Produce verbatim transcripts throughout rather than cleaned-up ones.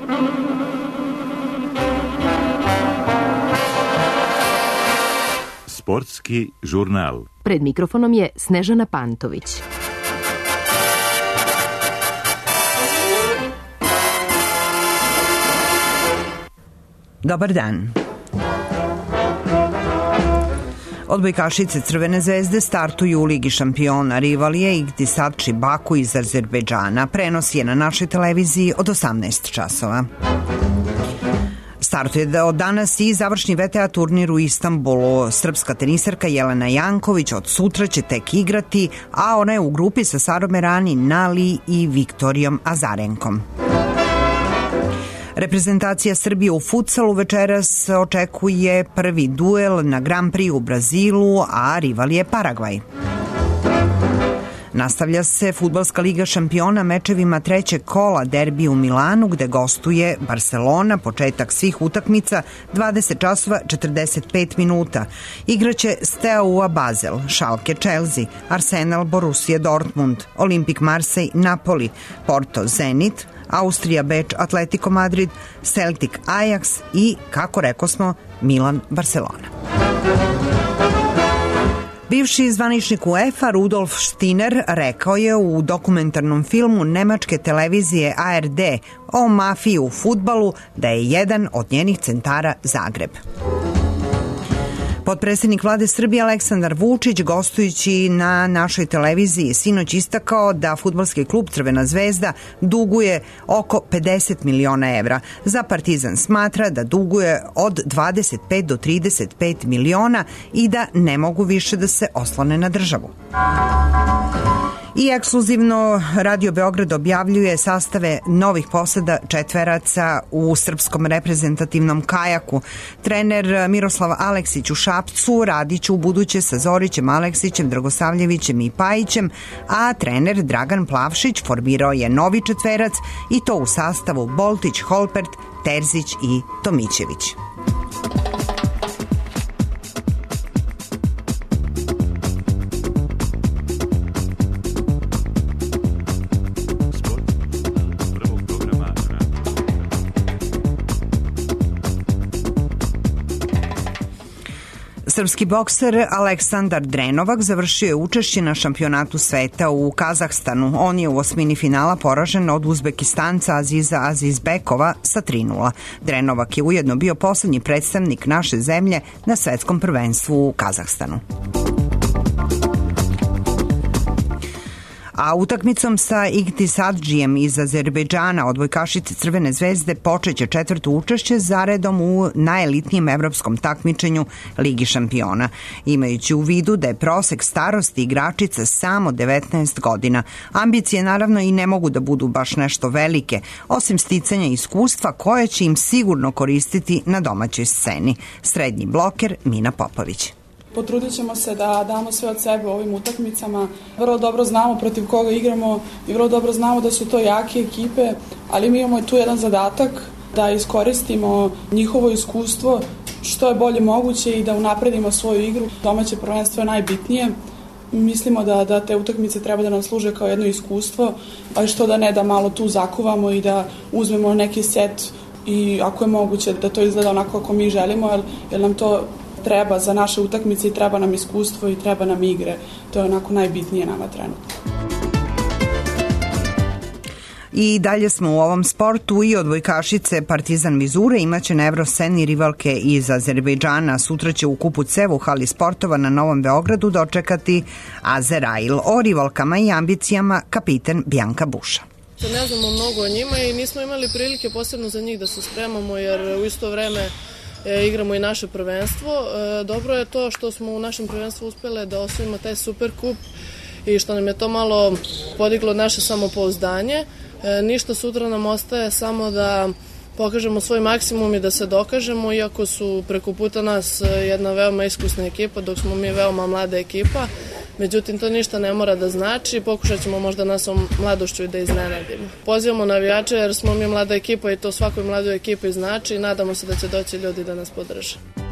Sportski žurnal. Pred mikrofonom je Snežana Pantović. Dobar dan. Odbojkašice Crvene zvezde startuju u Ligi šampiona. Rival je Iktisat Baku iz Azerbejdžana. Prenos je na našoj televiziji od osamnaest časova. Startuje od danas i završni V T A turnir u Istanbulu. Srpska teniserka Jelena Janković od sutra će tek igrati, a ona je u grupi sa Sarom Errani, Nali i Viktorijom Azarenkom. Reprezentacija Srbije u futsalu večeras očekuje prvi duel na Grand Prix u Brazilu, a rival je Paragvaj. Nastavlja se Fudbalska liga šampiona mečevima trećeg kola, derbi u Milanu gde gostuje Barcelona, početak svih utakmica dvadeset časova četrdeset pet minuta. Igraće Steaua Basel, Schalke Chelsea, Arsenal Borussia Dortmund, Olimpik Marseille Napoli, Porto Zenit, Austrija Beč Atletico Madrid, Celtic Ajax i, kako rekosmo, Milan Barcelona. Bivši zvaničnik UEFA Rudolf Steiner rekao je u dokumentarnom filmu nemačke televizije A R D o mafiji u fudbalu da je jedan od njenih centara Zagreb. Potpredsjednik vlade Srbije Aleksandar Vučić, gostujući na našoj televiziji, sinoć istakao da fudbalski klub Crvena zvezda duguje oko pedeset miliona evra. Za Partizan smatra da duguje od dvadeset pet do trideset pet miliona i da ne mogu više da se oslone na državu. I ekskluzivno Radio Beograd objavljuje sastave novih posada četveraca u srpskom reprezentativnom kajaku. Trener Miroslav Aleksić u Šapcu radiće u buduće sa Zorićem Aleksićem, Dragosavljevićem i Pajićem, a trener Dragan Plavšić formirao je novi četverac i to u sastavu Boltić, Holpert, Terzić i Tomićević. Srpski bokser Aleksandar Drenovak završio je učešće na šampionatu sveta u Kazahstanu. On je u osmini finala poražen od Uzbekistanca Aziza Azizbekova sa tri nula. Drenovak je ujedno bio poslednji predstavnik naše zemlje na svetskom prvenstvu u Kazahstanu. A utakmicom sa Iktisadžijem iz Azerbejdžana odbojkašice Crvene zvezde počeće četvrto učešće zaredom u najelitnijem evropskom takmičenju Ligi šampiona. Imajući u vidu da je prosek starosti igračica samo devetnaest godina. Ambicije naravno i ne mogu da budu baš nešto velike, osim sticanja iskustva koje će im sigurno koristiti na domaćoj sceni. Srednji bloker Mina Popović. Potrudit ćemo se da damo sve od sebe u ovim utakmicama. Vrlo dobro znamo protiv koga igramo i vrlo dobro znamo da su to jake ekipe, ali mi imamo tu jedan zadatak da iskoristimo njihovo iskustvo što je bolje moguće i da unapredimo svoju igru. Domaće prvenstvo je najbitnije. Mislimo da, da te utakmice treba da nam služe kao jedno iskustvo, ali što da ne, da malo tu zakuvamo i da uzmemo neki set i ako je moguće da to izgleda onako kako mi želimo, jer, jer nam to treba za naše utakmice i treba nam iskustvo i treba nam igre. To je onako najbitnije nama trenutno. I dalje smo u ovom sportu i odbojkašice Partizan Mizure imaće na evrosceni rivalke iz Azerbejdžana. Sutra će u Kupu Cev u hali sportova na Novom Beogradu dočekati Azerail. O rivalkama i ambicijama kapiten Bjanka Buša. Ne znamo mnogo o njima i nismo imali prilike posebno za njih da se spremamo, jer u isto vreme E, igramo i naše prvenstvo. E, dobro je to što smo u našem prvenstvu uspjeli da osvojimo taj super kup i što nam je to malo podiglo naše samopouzdanje. E, ništa sutra nam ostaje samo da pokažemo svoj maksimum i da se dokažemo, iako su preko puta nas jedna veoma iskusna ekipa, dok smo mi veoma mlada ekipa. Međutim, to ništa ne mora da znači, pokušat ćemo možda nas mladošću i da iznenadimo. Pozivamo navijače jer smo mi mlada ekipa i to svakoj mladoj ekipi znači i nadamo se da će doći ljudi da nas podrže.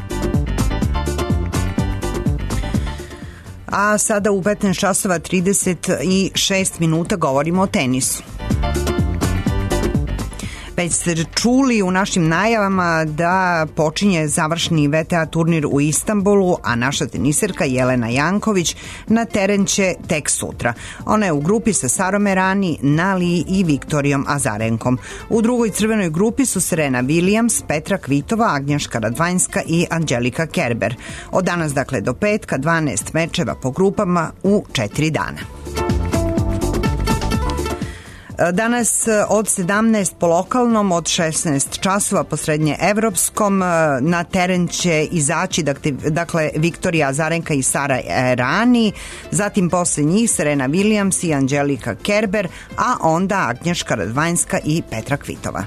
A sada u petnaest časova trideset šest minuta govorimo o tenisu. Već ste čuli u našim najavama da počinje završni V T A turnir u Istanbulu, a naša teniserka Jelena Janković na teren će tek sutra. Ona je u grupi sa Sarom Errani, Nali i Viktorijom Azarenkom. U drugoj crvenoj grupi su Serena Williams, Petra Kvitova, Agnieszka Radwanjska i Angelika Kerber. Od danas dakle do petka dvanaest mečeva po grupama u četiri dana. Danas od sedamnaest po lokalnom, od šesnaest časova po srednje evropskom na teren će izaći dakle Viktorija Azarenka i Sara Errani, zatim posle njih Serena Williams i Angelika Kerber, a onda Agnieszka Radwanjska i Petra Kvitova.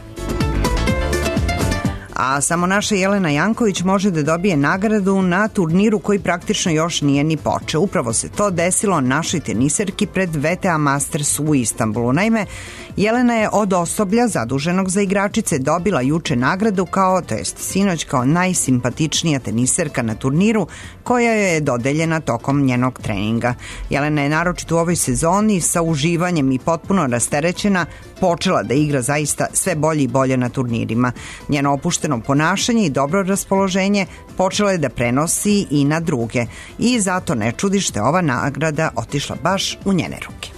A samo naša Jelena Janković može da dobije nagradu na turniru koji praktično još nije ni počeo. Upravo se to desilo našoj teniserki pred V T A Masters u Istanbulu. Naime, Jelena je od osoblja zaduženog za igračice dobila juče nagradu kao, to jest sinoć, kao najsimpatičnija teniserka na turniru koja je dodeljena tokom njenog treninga. Jelena je naročito u ovoj sezoni sa uživanjem i potpuno rasterećena počela da igra zaista sve bolje i bolje na turnirima. Njeno opušteno ponašanje i dobro raspoloženje počela je da prenosi i na druge i zato ne čudi što je ova nagrada otišla baš u njene ruke.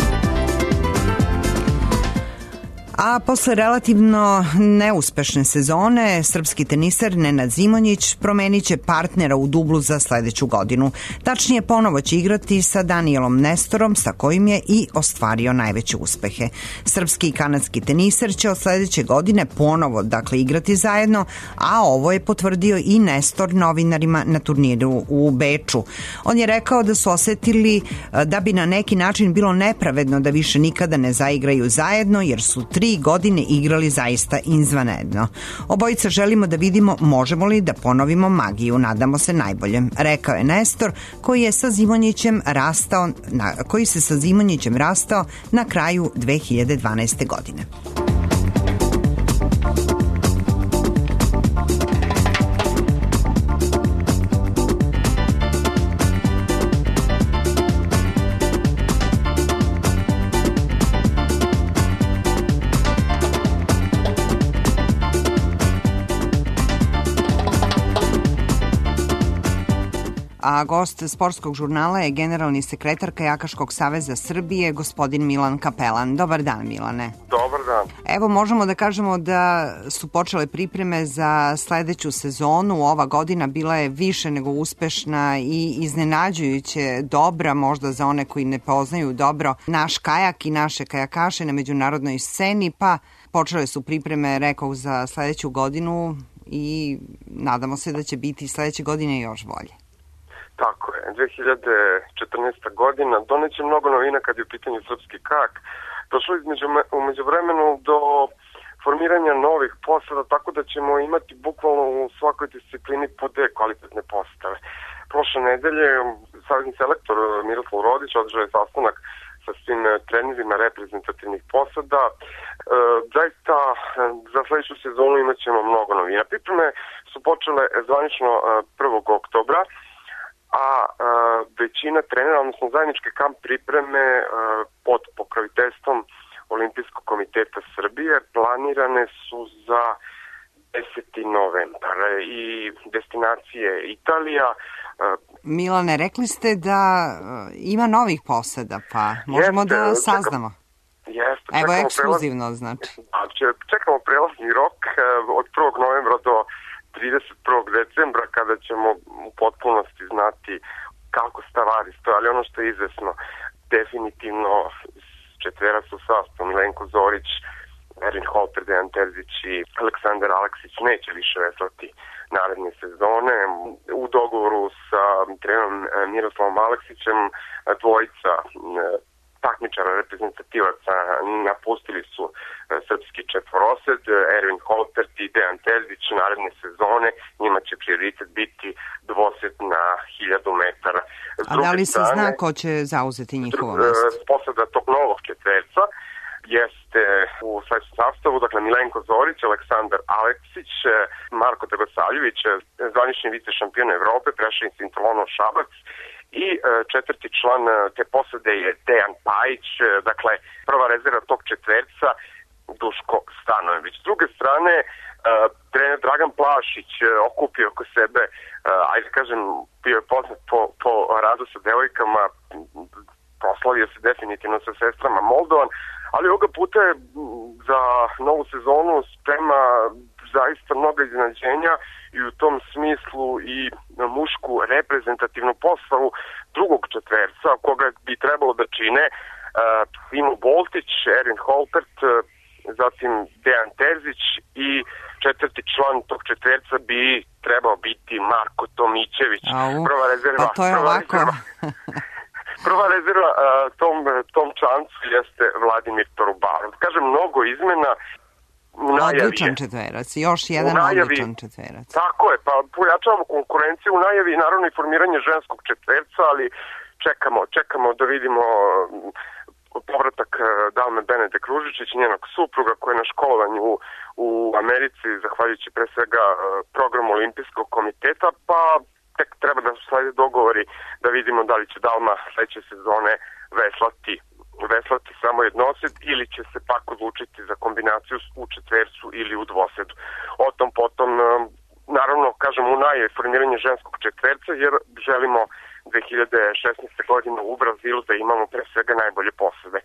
A posle relativno neuspešne sezone, srpski teniser Nenad Zimonjić promenit će partnera u dublu za sledeću godinu. Tačnije, ponovo će igrati sa Danielom Nestorom, sa kojim je i ostvario najveće uspehe. Srpski i kanadski teniser će od sledeće godine ponovo dakle igrati zajedno, a ovo je potvrdio i Nestor novinarima na turniru u Beču. On je rekao da su osetili da bi na neki način bilo nepravedno da više nikada ne zaigraju zajedno, jer su tri godine igrali zaista izvanredno. Obojica želimo da vidimo možemo li da ponovimo magiju, nadamo se najboljem, rekao je Nestor, koji je sa Zimonjićem rastao, na, koji se sa Zimonjićem rastao na kraju dve hiljade dvanaeste. godine. A gost sportskog žurnala je generalni sekretar Kajakaškog saveza Srbije, gospodin Milan Kapelan. Dobar dan, Milane. Dobar dan. Evo, možemo da kažemo da su počele pripreme za sledeću sezonu. Ova godina bila je više nego uspešna i iznenađujuće dobra, možda za one koji ne poznaju dobro naš kajak i naše kajakaše na međunarodnoj sceni, pa počele su pripreme, rekao, za sledeću godinu i nadamo se da će biti sledeće godine još bolje. Tako je, dve hiljade četrnaesta. godina doneće mnogo novina kad je u pitanju srpski kajak. Došlo je u međuvremenu do formiranja novih posada, tako da ćemo imati bukvalno u svakoj disciplini po dve kvalitetne postave. Prošle nedelje savezni selektor Miroslav Rodić održao je sastanak sa svim trenerima reprezentativnih posada. E, zaista za sledeću sezonu imat ćemo mnogo novina. Pripreme su počele zvanično prvog oktobra, a e, većina trenera, odnosno zajedničke kamp pripreme e, pod pokroviteljstvom Olimpijskog komiteta Srbije planirane su za deseti novembar i destinacije Italija. E, Milane, rekli ste da ima novih posada, pa možemo jeste, da saznamo. Jeste, Evo, ekskluzivno prelaz... znači. Čekamo prelazni rok od prvog novembra do trideset prvog decembra, kada ćemo u potpunosti znati kako stvari stoje, ali ono što je izvesno, definitivno četvera su sastav, Milenko Zorić, Ervin Holter, Dejan Terzić i Aleksandar Aleksić neće više veslati naredne sezone. U dogovoru sa trenerom Miroslavom Aleksićem dvojica takmičara reprezentativaca napustili su srpski četvorosed, Ervin Holtert i Dejan Terzić naredne sezone, njima će prioritet biti dvosed na hiljadu metara. A da li se zna ko će zauzeti njihovo mesto? Posada tog novog četverca jeste u sledećem sastavu, dakle Milenko Zorić, Aleksandar Aleksić, Marko Dragosavljević, zvanični vice šampion Evrope, Prešin Sintolonov Šabac, i četvrti član te posade je Dejan Pajić, dakle prva rezerva tog četverca Duško Stanojević. S druge strane, Uh, trener Dragan Plašić uh, okupio oko sebe, uh, ajde kažem, bio je poznat po, po radu sa devojkama, proslavio se definitivno sa sestrama Moldovan, ali ovoga puta je za novu sezonu sprema zaista mnoga iznenađenja i u tom smislu i mušku reprezentativnu postavu drugog četverca, koga bi trebalo da čine uh, Timo Boltić, Erin Holpert, uh, zatim Dejan Terzić i četvrti član tog četverca bi trebao biti Marko Tomićević. Au, prva rezerva. Pa to je prva ovako. Rezerva, prva rezerva uh, tom, tom člancu jeste Vladimir Torubarov. Kažem, mnogo izmena u najavi. Odličan četverac, još jedan najavi, odličan četverac. Tako je, pa pojačavamo konkurenciju u najavi, naravno i formiranje ženskog četverca, ali čekamo, čekamo da vidimo povratak Dalme Benedek Ružičić, njenog supruga koja je na školovanju u, u Americi, zahvaljujući pre svega programu Olimpijskog komiteta, pa tek treba da slede dogovori da vidimo da li će Dalma sledeće sezone veslati, veslati samo jednosed ili će se pak odlučiti za kombinaciju u četvercu ili u dvosedu. O tom potom, naravno, kažem, u najavi formiranje ženskog četverca, jer želimo dve hiljade šesnaeste. godine u Brazilu da imamo pre svega najbolje posade.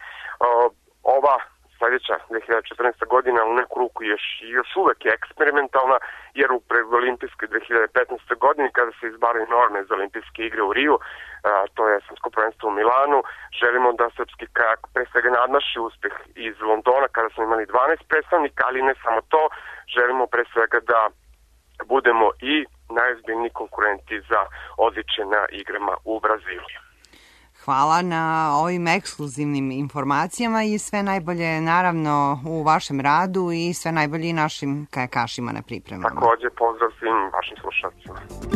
Ova sledeća dve hiljade četrnaeste. godina u neku ruku još, još uvek je eksperimentalna, jer u predolimpijskoj dve hiljade petnaeste. godini kada se izbaraju norme za olimpijske igre u Riju, to je svetsko prvenstvo u Milanu, želimo da srpski kajak pre svega nadmaši uspeh iz Londona kada smo imali dvanaest predstavnika, ali ne samo to, želimo pre svega da budemo i najozbiljniji konkurenti za odličje na igrama u Brazilu. Hvala na ovim ekskluzivnim informacijama i sve najbolje naravno u vašem radu i sve najbolje i našim kajakašima na pripremama. Takođe, pozdrav svim vašim slušalcima.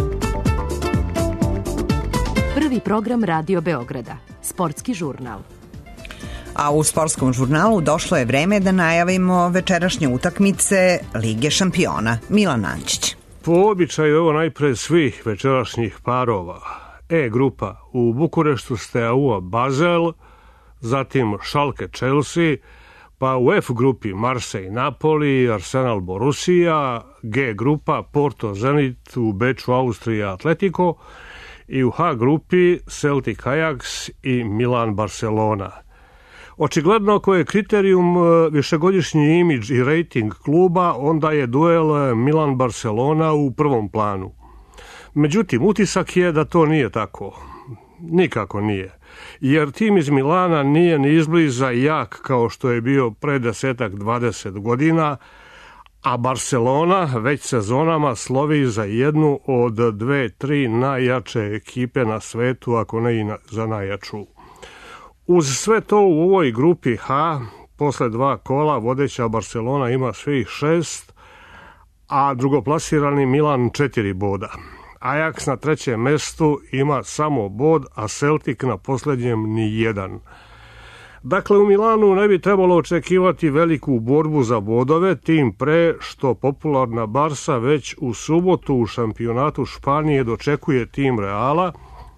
Prvi program Radio Beograda, sportski žurnal. A u sportskom žurnalu došlo je vreme da najavimo večerašnje utakmice Lige šampiona. Milan Ančić. Po običaju ovo najpre svih večerašnjih parova. E grupa u Bukureštu Steaua Basel, zatim Schalke Chelsea, pa u F grupi Marseille Napoli, Arsenal Borussia, G grupa Porto Zenit u Beču Austrija Atletico i u H grupi Celtic Ajax i Milan Barcelona. Očigledno ako je kriterijum višegodišnji imidž i rejting kluba, onda je duel Milan-Barcelona u prvom planu. Međutim, utisak je da to nije tako. Nikako nije. Jer tim iz Milana nije ni izbliza jak kao što je bio pre desetak dvadeset godina, a Barcelona već sezonama slovi za jednu od dve, tri najjače ekipe na svetu, ako ne i za najjaču. Uz sve to u ovoj grupi H, posle dva kola, vodeća Barcelona ima svih šest, a drugoplasirani Milan četiri boda. Ajax na trećem mestu ima samo bod, a Celtic na posljednjem ni jedan. Dakle, u Milanu ne bi trebalo očekivati veliku borbu za bodove, tim pre što popularna Barsa već u subotu u šampionatu Španije dočekuje tim Reala,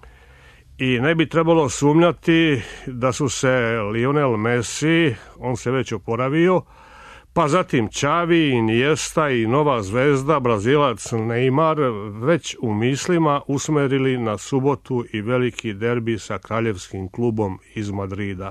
i ne bi trebalo sumnjati da su se Lionel Messi, on se već oporavio, pa zatim Xavi, Iniesta i nova zvezda, Brazilac Neymar, već u mislima usmerili na subotu i veliki derbi sa kraljevskim klubom iz Madrida.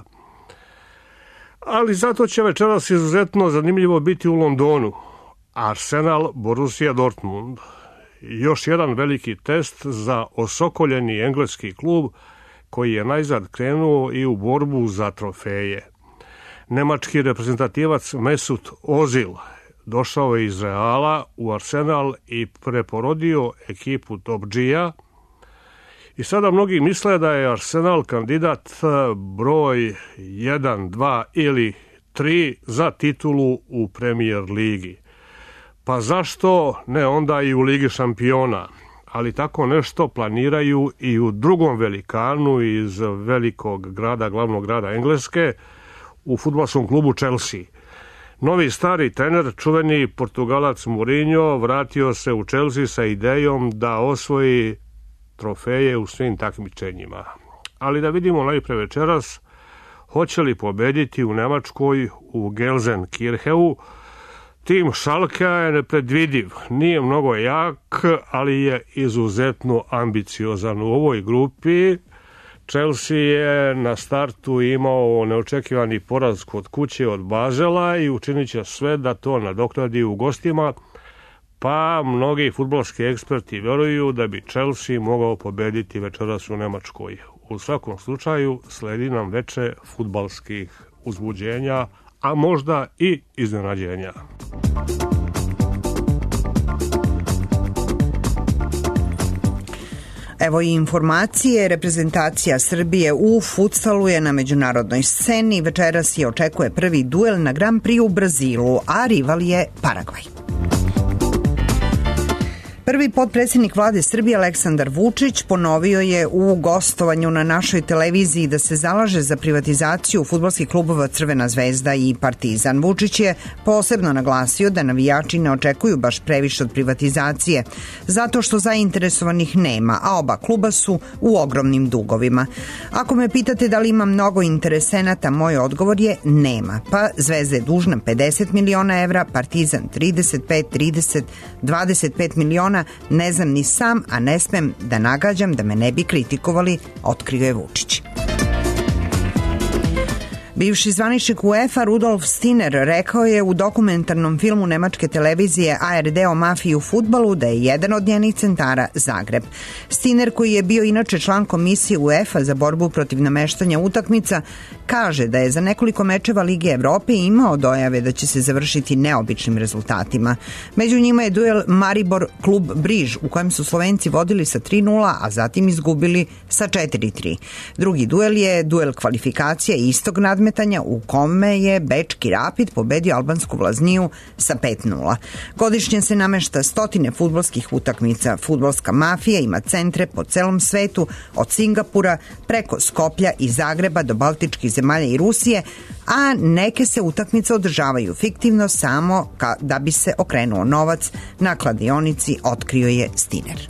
Ali zato će večeras izuzetno zanimljivo biti u Londonu. Arsenal Borussia Dortmund. Još jedan veliki test za osokoljeni engleski klub koji je najzad krenuo i u borbu za trofeje. Nemački reprezentativac Mesut Ozil došao je iz Reala u Arsenal i preporodio ekipu Top G-a. I sada mnogi misle da je Arsenal kandidat broj jedan, dva ili tri za titulu u Premier ligi. Pa zašto ne onda i u Ligi šampiona? Ali tako nešto planiraju i u drugom velikanu iz velikog grada, glavnog grada Engleske, u fudbalskom klubu Chelsea. Novi stari trener, čuveni Portugalac Mourinho, vratio se u Chelsea sa idejom da osvoji trofeje u svim takmičenjima. Ali da vidimo najpre večeras hoće li pobediti u Nemačkoj u Gelsenkirchenu. Tim Schalkea je nepredvidiv, nije mnogo jak, ali je izuzetno ambiciozan. U ovoj grupi Chelsea je na startu imao neočekivani poraz kod kuće od Basela i učinit će sve da to nadoknadi u gostima, pa mnogi fudbalski eksperti veruju da bi Chelsea mogao pobediti večeras u Nemačkoj. U svakom slučaju sledi nam veče fudbalskih uzbuđenja, a možda i iznenađenja. Evo i informacije, reprezentacija Srbije u futsalu je na međunarodnoj sceni. Večeras je očekuje prvi duel na Grand Prix u Brazilu, a rival je Paragvaj. Prvi potpredsjednik vlade Srbije Aleksandar Vučić ponovio je u gostovanju na našoj televiziji da se zalaže za privatizaciju fudbalskih klubova Crvena zvezda i Partizan. Vučić je posebno naglasio da navijači ne očekuju baš previše od privatizacije, zato što zainteresovanih nema, a oba kluba su u ogromnim dugovima. Ako me pitate da li ima mnogo interesenata, moj odgovor je nema. Pa Zvezda je dužna pedeset miliona evra, Partizan trideset pet, trideset, dvadeset pet miliona. Ne znam ni sam, a ne smem da nagađam da me ne bi kritikovali, otkrio je Vučić. Bivši zvaničnik UEFA Rudolf Steiner rekao je u dokumentarnom filmu nemačke televizije A R D o mafiji u fudbalu da je jedan od njenih centara Zagreb. Steiner, koji je bio inače član komisije UEFA za borbu protiv nameštanja utakmica, kaže da je za nekoliko mečeva Lige Evrope imao dojave da će se završiti neobičnim rezultatima. Među njima je duel Maribor-Klub Briž, u kojem su Slovenci vodili sa tri nula, a zatim izgubili sa četiri tri. Drugi duel je duel kvalifikacija istog nadmetanja u kome je bečki Rapid pobedio albansku Vlazniju sa pet nula. Godišnje se namešta stotine fudbalskih utakmica. Fudbalska mafija ima centre po celom svetu, od Singapura preko Skoplja i Zagreba do Baltičkih zemalja i Rusije, a neke se utakmice održavaju fiktivno samo da bi se okrenuo novac na kladionici, otkrio je Steiner.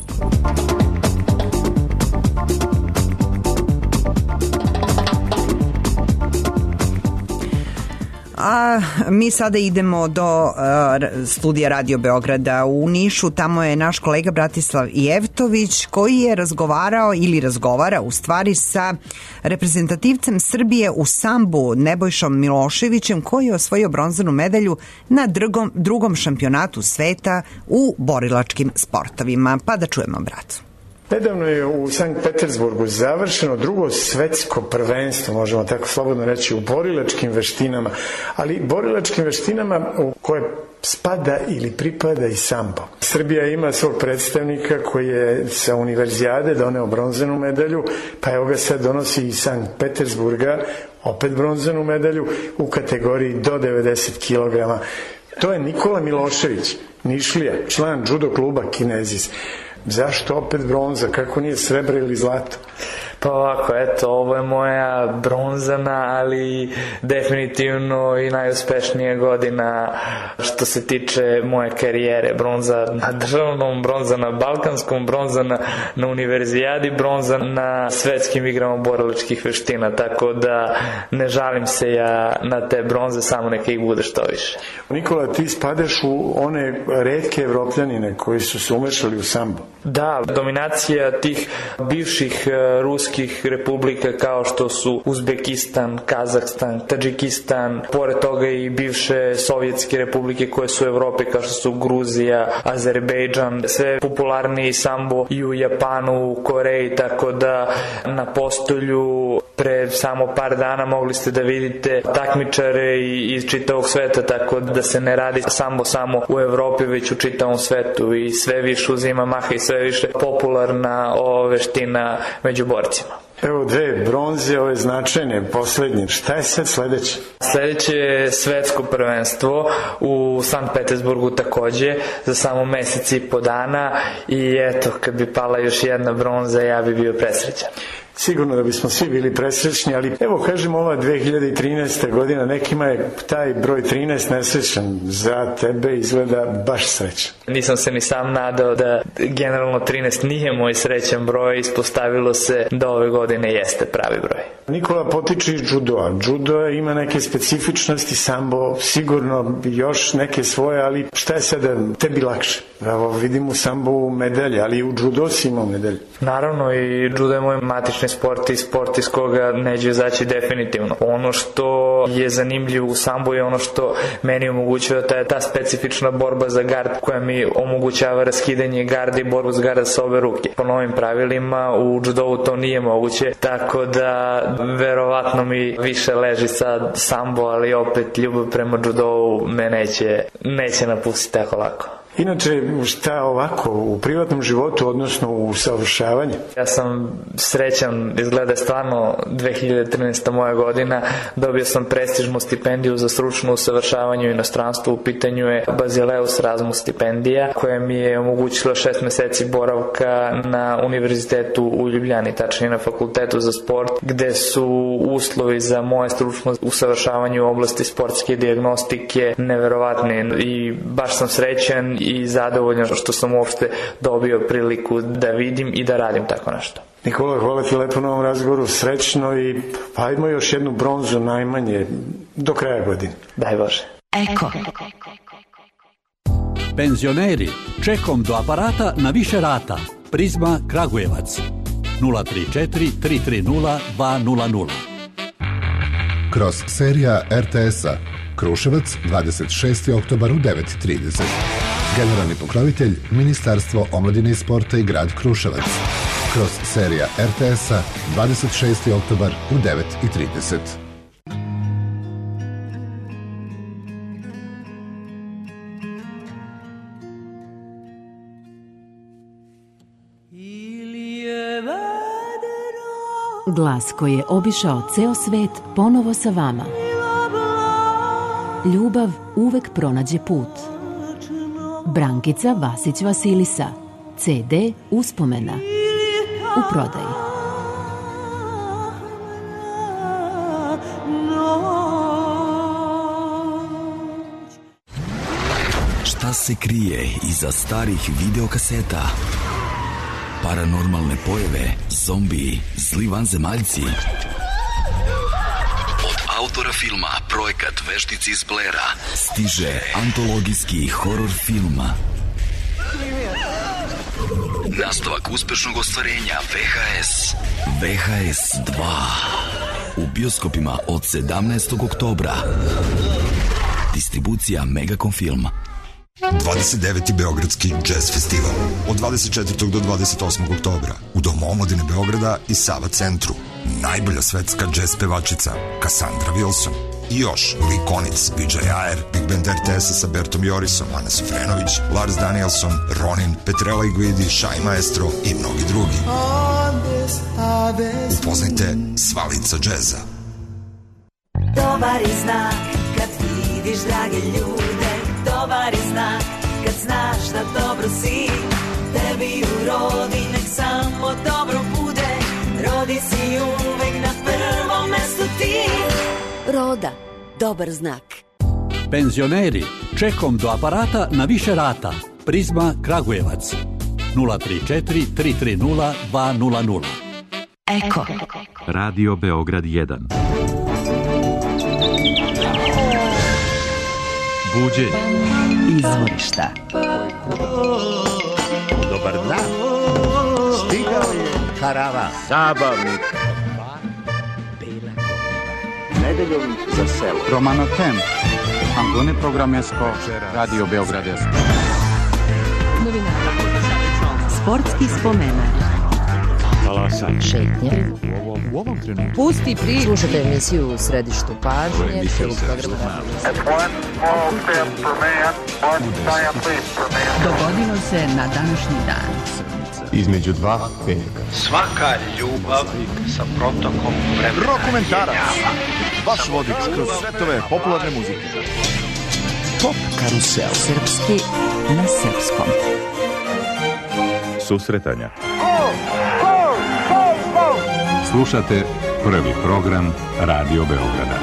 A mi sada idemo do uh, studija Radio Beograda u Nišu. Tamo je naš kolega Bratislav Jevtović, koji je razgovarao ili razgovara u stvari sa reprezentativcem Srbije u sambu Nebojšom Miloševićem, koji je osvojio bronzanu medalju na drugom, drugom šampionatu sveta u borilačkim sportovima. Pa da čujemo bratu. Nedavno je u Sankt Petersburgu završeno drugo svetsko prvenstvo, možemo tako slobodno reći, u borilačkim veštinama, ali borilačkim veštinama u koje spada ili pripada i sambo. Srbija ima svog predstavnika koji je sa univerzijade doneo bronzanu medalju, pa evo ga sad donosi iz Sankt Petersburga opet bronzanu medalju u kategoriji do devedeset kilograma. To je Nikola Milošević, Nišlija, član judo kluba Kinezis. Zašto opet bronza? Kako nije srebro ili zlato? Pa ovako, eto, ovo je moja bronzana, ali definitivno i najuspešnija godina što se tiče moje karijere. Bronza na državnom, bronza na balkanskom, bronza na, na univerzijadi, bronza na svetskim igrama borilačkih veština, tako da ne žalim se ja na te bronze, samo neka ih bude što više. Nikola, ti spadaš u one retke Evropljanine koji su se umešali u sambo. Da, dominacija tih bivših ruskih republika kao što su Uzbekistan, Kazahstan, Tadžikistan, pored toga i bivše sovjetske republike koje su u Evropi kao što su Gruzija, Azerbejdžan, sve popularniji sambo i u Japanu, u Koreji, tako da na postolju pre samo par dana mogli ste da vidite takmičare iz čitavog sveta, tako da se ne radi sambo samo u Evropi, već u čitavom svetu i sve više uzima maha i sve više popularna ova veština među borcima. Evo dve bronze, ove značajne, poslednje. Šta je sad sledeće? Sledeće je svetsko prvenstvo u Sankt Petersburgu takođe za samo mesec i po dana i eto, kad bi pala još jedna bronza, ja bi bio presrećan. sigurno da bismo svi bili presrećni, ali evo kažem, ova dve hiljade trinaesta godina, nekima je taj broj trinaest nesrećan, za tebe izgleda baš srećan. Nisam se ni sam nadao da generalno trinaest nije moj srećan broj, ispostavilo se da ove godine jeste pravi broj. Nikola potiče iz judoa. Judo ima neke specifičnosti, sambo sigurno još neke svoje, ali šta je sada tebi lakše? Evo, vidim u sambu medalje, ali i u judo si imao medalje. Naravno, i judo je moj matični sport i sport iz koga neđe izaći definitivno. Ono što je zanimljivo u sambu je ono što meni omogućuje, ta je ta specifična borba za gard koja mi omogućava raskidanje garda i borbu za garda sa obe ruke. Po novim pravilima u judovu to nije moguće, tako da verovatno mi više leži sad sambo, ali opet ljubav prema judovu me neće, neće napustiti tako lako. Inače, šta ovako u privatnom životu, odnosno u savršavanju? Ja sam srećan, izgleda stvarno dve hiljade trinaesta moja godina, dobio sam prestižnu stipendiju za stručno usavršavanje u inostranstvu, u pitanju je Basileus Erasmus stipendija, koja mi je omogućila šest meseci boravka na univerzitetu u Ljubljani, tačnije na fakultetu za sport, gde su uslovi za moje stručno usavršavanje u oblasti sportske dijagnostike neverovatni i baš sam srećan i zadovoljan što sam uopšte dobio priliku da vidim i da radim tako nešto. Nikola, hvala ti lepo na ovom razgovoru, srećno i hajmo još jednu bronzu najmanje do kraja godine. Daj Bože. Eko. Penzioneri, čekom do aparata na više rata. Prizma Kragujevac. nula tri četiri tri tri nula dva nula nula. Kroz serija er te es-a Kruševac, dvadeset šesti oktobar u devet i trideset. Generalni pokrovitelj Ministarstvo omladine i sporta i grad Kruševac. Kroz serija er te es-a, dvadeset šesti oktobar u devet i trideset. Glas koji je obišao ceo svet ponovo sa vama. Ljubav uvek pronađe put. Brankica Vasić Vasilisa. ce de Uspomena. U prodaji. Šta se krije iza starih videokaseta? Paranormalne pojave, zombiji, zli vanzemaljci. Od autora filma Projekat Veštici iz Blera stiže antologijski horor film. Nastavak uspešnog ostvarenja ve ha es. ve ha es dva. U bioskopima od sedamnaestog oktobra. Distribucija Megacom Film. dvadeset deveti Beogradski jazz festival od dvadeset četvrtog do dvadeset osmog oktobra u Domu omladine Beograda i Sava centru. Najbolja svetska jazz pevačica Cassandra Wilson i još Likonic, Vijay Ayer, Big Band er te es-a sa Bertom Jorisom, Ana Sofrenović, Lars Danielson, Ronin, Petrella Iguidi, Shai Maestro i mnogi drugi. Upoznajte sva lica džeza. Dobar je znak kad vidiš drage ljude, dobar je znak kad znaš da dobro si, tebi u rodi nek samo dobro bude, rodi si uvek na prvom mestu ti. Roda, dobar znak. Penzioneri, čekom do aparata na više rata. Prizma Kragujevac. nula tri četiri tri tri nula dva nula nula. Eko. Radio Beograd jedan. Buđenje. Izvorišta. Dobar dan. Stigao je karavan zabavnik. Nedeljom za selo. Romano Temp. Antone Programesko. Radio Beogradesko. Sportski spomenak. Talasan. Šetnje. U ovom trenutku. Pusti priču. Slušajte emisiju u središtu pažnje. Dogodilo se na današnji dan. Između dva veka. Svaka ljubav sa protokom vremena. Rokomentarac. Vaš vodič kroz svetove popularne muzike. Top karusel. Srpski na srpskom. Susretanja. Slušate prvi program Radio Beograda.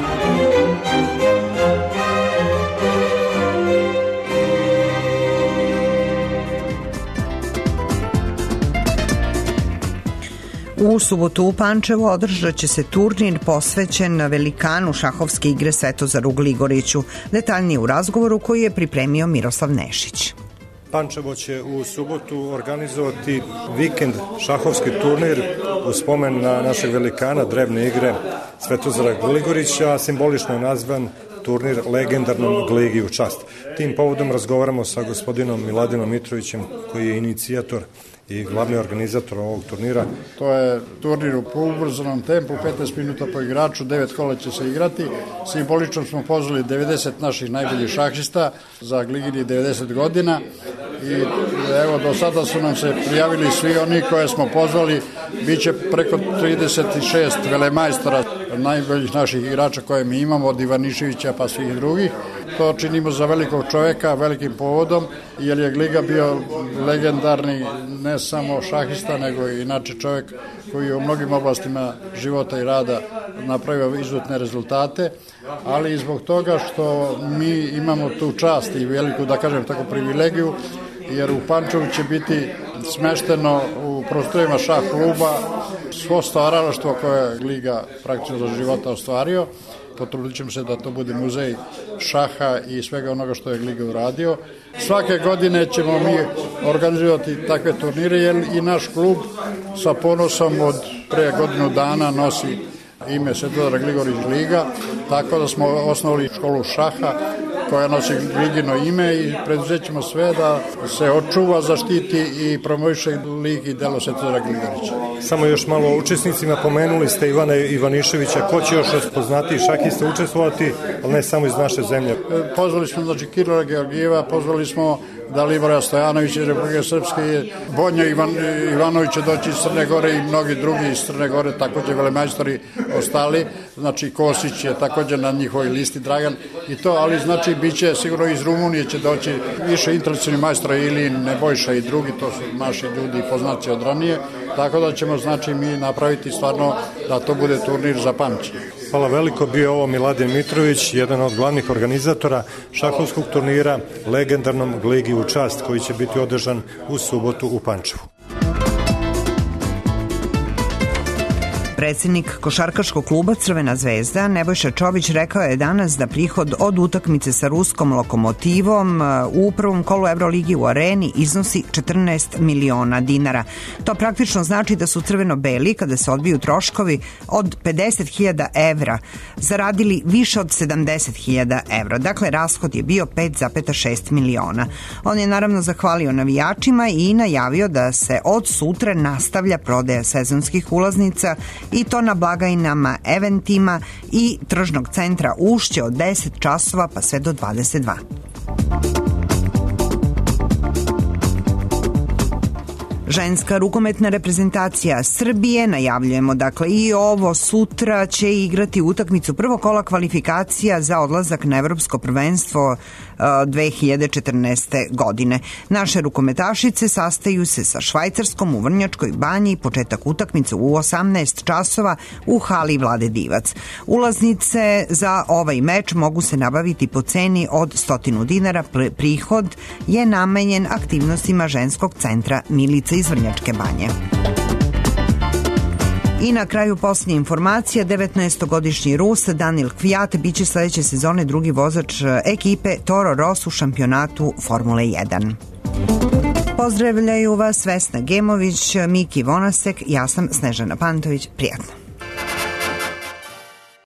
U subotu u Pančevu održat će se turnir posvećen velikanu šahovske igre Svetozaru Gligoriću. Detaljnije u razgovoru koji je pripremio Miroslav Nešić. Pančevo će u subotu organizovati vikend šahovski turnir u spomen na našeg velikana drevne igre Svetozara Gligorića, simbolično je nazvan turnir legendarnom Gligi u čast. Tim povodom razgovaramo sa gospodinom Miladinom Mitrovićem, koji je inicijator i glavni organizator ovog turnira. To je turnir u ubrzanom tempu, petnaest minuta po igraču, devet kola će se igrati. Simbolično smo pozvali devedeset naših najboljih šahista za Gligini devedeset godina i evo do sada su nam se prijavili svi oni koje smo pozvali. Biće preko trideset šest velemajstora najboljih naših igrača koje mi imamo, od Ivaniševića pa svih drugih. To činimo za velikog čoveka, velikim povodom, jer je Gliga bio legendarni ne samo šahista, nego i inače čovek koji je u mnogim oblastima života i rada napravio izuzetne rezultate, ali i zbog toga što mi imamo tu čast i veliku, da kažem tako, privilegiju, jer u Pančevu će biti smešteno u prostorima šah kluba svo stvaralaštvo koje je Gliga praktično za života ostvario. Potrudit ćemo se da to bude muzej šaha i svega onoga što je Gliga uradio. Svake godine ćemo mi organizovati takve turnire, jer i naš klub sa ponosom od pre godinu dana nosi ime Svetozar Gligorić Liga, tako da smo osnovali školu šaha koja nosi Gligino ime i preduzet ćemo sve da se očuva, zaštiti i promoviše lik i delo Svetozara Gligorića. Samo još malo o učesnicima, pomenuli ste Ivana Ivaniševića, ko će još poznati šahiste učestvovati, ali ne samo iz naše zemlje? Pozvali smo, znači, Kirola Georgijeva, pozvali smo Dalibora Stojanovića iz Republike Srpske, Bonja Ivan, Ivanović će doći iz Crne Gore i mnogi drugi iz Crne Gore, takođe velemajstori ostali, znači Kosić je takođe na njihovoj listi, Dragan i to, ali znači biće sigurno iz Rumunije će doći više internacionalnih majstora, ili Nebojša i drugi, to su naši ljudi poznaci od ranije, tako da ćemo, znači, mi napraviti stvarno da to bude turnir za pamćenje. Hvala veliko, bio ovo Miladin Mitrović, jedan od glavnih organizatora šahovskog turnira legendarnom Gligi u čast, koji će biti održan u subotu u Pančevu. Predsednik košarkaškog kluba Crvena zvezda Nebojša Čović rekao je danas da prihod od utakmice sa ruskom Lokomotivom u prvom kolu Euroligi u Areni iznosi četrnaest miliona dinara. To praktično znači da su crveno-beli, kada se odbiju troškovi od pedeset hiljada evra, zaradili više od sedamdeset hiljada evra. Dakle, rashod je bio pet zarez šest miliona. On je naravno zahvalio navijačima i najavio da se od sutra nastavlja prodaja sezonskih ulaznica i to na blagajnama, eventima i tržnog centra Ušće od deset časova pa sve do dvadeset dva. Ženska rukometna reprezentacija Srbije, najavljujemo dakle i ovo sutra, će igrati utakmicu prvog kola kvalifikacija za odlazak na evropsko prvenstvo dve hiljade četrnaeste. godine. Naše rukometašice sastaju se sa Švajcarskom u Vrnjačkoj Banji, početak utakmice u osamnaest časova u hali Vlade Divac. Ulaznice za ovaj meč mogu se nabaviti po ceni od stotinu dinara, prihod je namenjen aktivnostima ženskog centra Milica iz Vrnjačke Banje. I na kraju posljednje informacija, devetnaestogodišnji Rus Daniil Kvyat biće sledeće sezone drugi vozač ekipe Toro Rosso u šampionatu Formule jedan. Pozdravljaju vas Vesna Gemović, Miki Vonasek, ja sam Snežana Pantović, prijatno.